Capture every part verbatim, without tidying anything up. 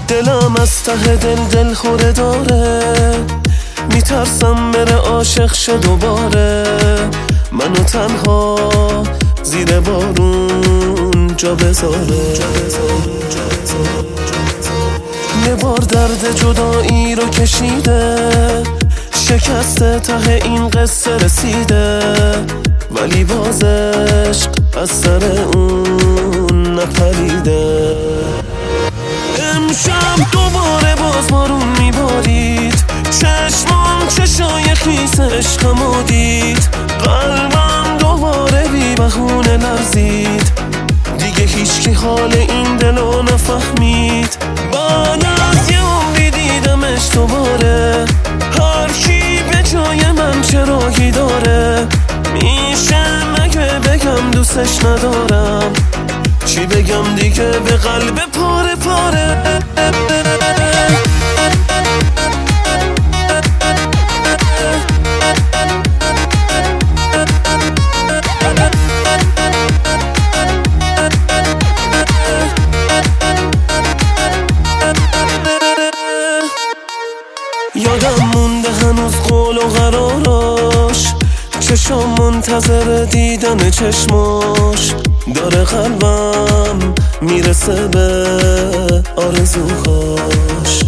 دلم از ته دل دل خوره داره، میترسم بره عاشق شه دوباره، منو تنها زیر بارون جا بذاره. یه بار درد جدایی رو کشیده، شکسته ته این قصه رسیده، ولی باز عشق از سر اون نپریده. امشب دوباره باز بارون میبارید، چشمام چشای خیس عشقمو دید، قلبم دوباره بی بهونه لرزید، دیگه هیچکی حال این دلو نفهمید. بعد از یه عمری دیدمش دوباره، هر کی به جای من چه راهی داره، میشه مگه بگم دوستش ندارم، چی بگم دیگه به قلب پاره پاره. یادم مونده هنوز قول و قراراش، چشم منتظر دیدن چشماش، داره قلبم میرسه به آرزوهاش.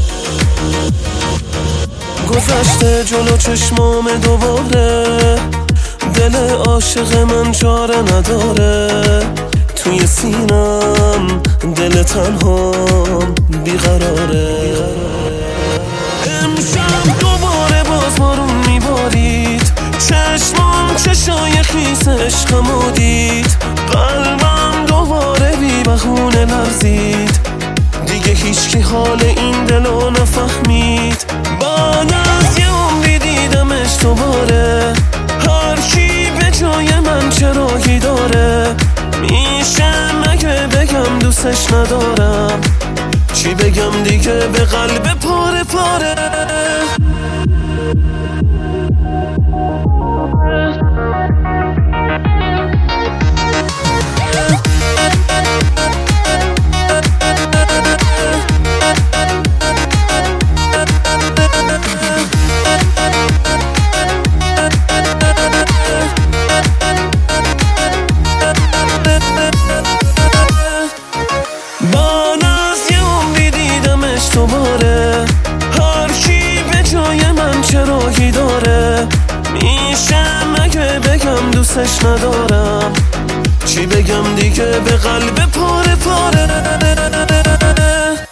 گذشته جلو چشمام دوباره، دل عاشق من چاره نداره، توی سینم دل تنهام بیقراره. امشب دوباره باز بارون میبارید، چشمام چشای خیس عشقمو دید، قلبم دوباره بی بهونه لرزید، دیگه هیچکی حال این دلو نفهمید. بعد از یه عمری دیدمش دوباره، هر کی به جای من چه راهی داره، میشه مگه بگم دوستش ندارم، چی بگم دیگه به قلب پاره پاره. دوباره هر کی به جای من چه راهی داره، میشه مگه بگم دوستش ندارم، چی بگم دیگه به قلب پاره پاره.